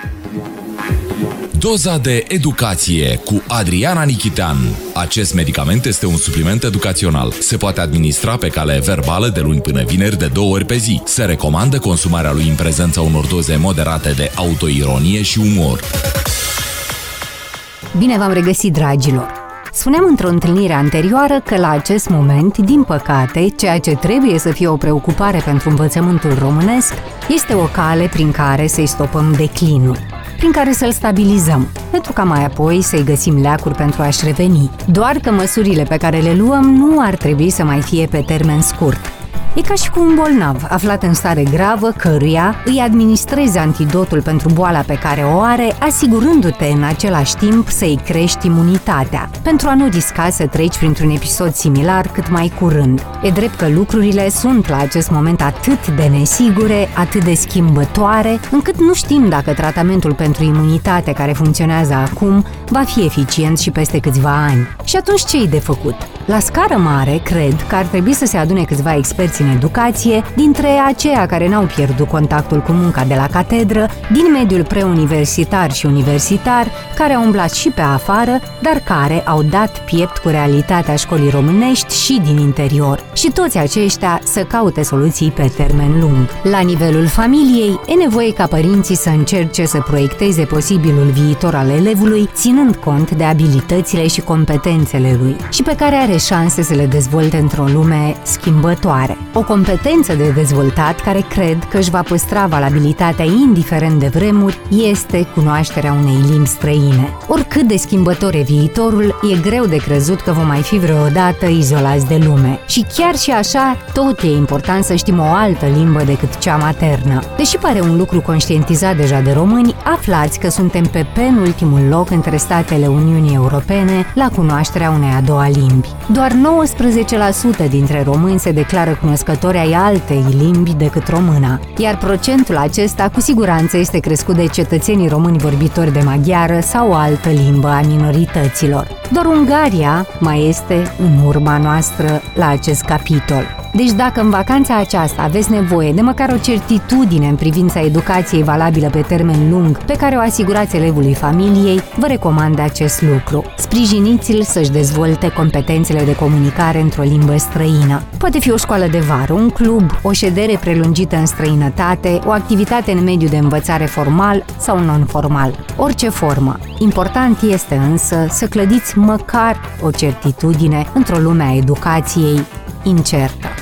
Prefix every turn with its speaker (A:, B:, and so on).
A: Doza de educație cu Adriana Nichitean. Acest medicament este un supliment educațional. Se poate administra pe cale verbală de luni până vineri de 2 ori pe zi. Se recomandă consumarea lui în prezența unor doze moderate de autoironie și umor.
B: Bine v-am regăsit, dragilor! Spuneam într-o întâlnire anterioară că la acest moment, din păcate, ceea ce trebuie să fie o preocupare pentru învățământul românesc este o cale prin care să-i stopăm declinul, prin care să-l stabilizăm, pentru ca mai apoi să-i găsim leacuri pentru a-și reveni. Doar că măsurile pe care le luăm nu ar trebui să mai fie pe termen scurt. E ca și cu un bolnav aflat în stare gravă, căruia îi administrezi antidotul pentru boala pe care o are, asigurându-te în același timp să-i crești imunitatea, pentru a nu risca să treci printr-un episod similar cât mai curând. E drept că lucrurile sunt la acest moment atât de nesigure, atât de schimbătoare, încât nu știm dacă tratamentul pentru imunitate care funcționează acum va fi eficient și peste câțiva ani. Și atunci ce-i de făcut? La scară mare, cred că ar trebui să se adune câțiva experți în educație, dintre aceia care n-au pierdut contactul cu munca de la catedră, din mediul preuniversitar și universitar, care au umblat și pe afară, dar care au dat piept cu realitatea școlii românești și din interior. Și toți aceștia să caute soluții pe termen lung. La nivelul familiei, e nevoie ca părinții să încerce să proiecteze posibilul viitor al elevului, ținând cont de abilitățile și competențele lui, și pe care are șanse să le dezvolte într-o lume schimbătoare. O competență de dezvoltat care cred că își va păstra valabilitatea indiferent de vremuri este cunoașterea unei limbi străine. Oricât de schimbător e viitorul, e greu de crezut că vom mai fi vreodată izolați de lume. Și chiar și așa, tot e important să știm o altă limbă decât cea maternă. Deși pare un lucru conștientizat deja de români, aflați că suntem pe penultimul loc între statele Uniunii Europene la cunoașterea unei a doua limbi. Doar 19% dintre români se declară cunoscători ai altei limbi decât româna, iar procentul acesta cu siguranță este crescut de cetățenii români vorbitori de maghiară sau altă limbă a minorităților. Doar Ungaria mai este în urma noastră la acest capitol. Deci dacă în vacanța aceasta aveți nevoie de măcar o certitudine în privința educației valabilă pe termen lung pe care o asigurați elevului familiei, vă recomand acest lucru. Sprijiniți-l să-și dezvolte competențele de comunicare într-o limbă străină. Poate fi o școală de vară, un club, o ședere prelungită în străinătate, o activitate în mediul de învățare formal sau non-formal. Orice formă. Important este însă să clădiți măcar o certitudine într-o lume a educației incertă.